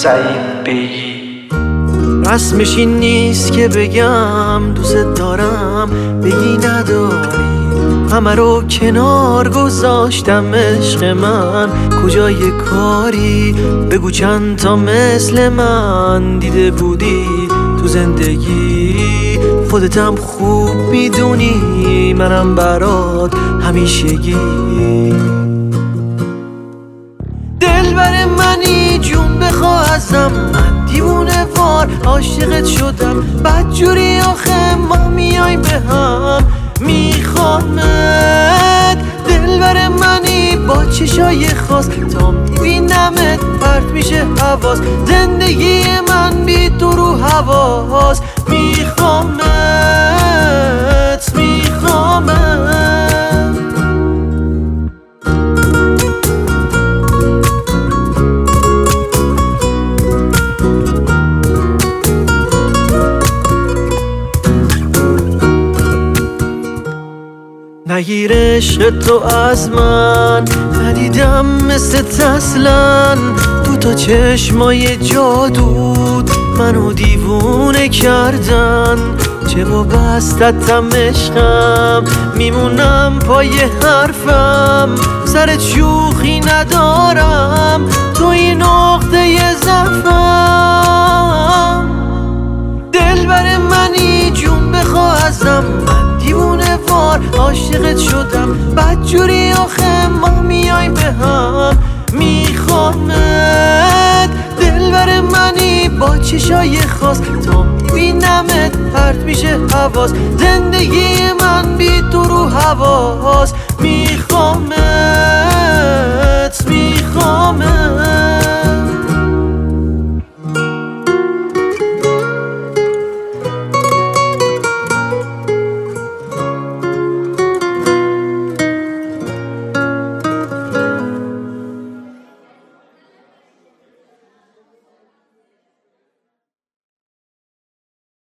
سعید بیگی. رسمش این نیست که بگم دوست دارم بگی نداری، همه رو کنار گذاشتم عشق من، کجای کاری بگو چند تا مثل من دیده بودی تو زندگی، خودتم خوب میدونی منم برات همیشگی. دلبر منی جون بخواه ازم، من دیوونه وار عاشقت شدم، بدجوری آخه ما میایم به هم، میخوامت. دلبر منی با چشای خاص، تا میبینمت پرت میشه حواس، زندگی من بی تو رو حواس، میخوامت میخوامت. نگیر عشق تو از من، ندیدم مثل اصلا، تو تا چشمای جادود منو دیوونه کردن، چه وابستتم عشقم میمونم پای حرفم، سر شوخی ندارم توی نقطه ضعفم. دلبر منی جون بخواه ازم، من دیوونه وار عاشقت شدم، بدجوری آخه ما میایم به هم، میخوامت. دلبر منی با چشای خاص، تا میبینمت پرت میشه حواس، زندگی من بی تو رو حواس،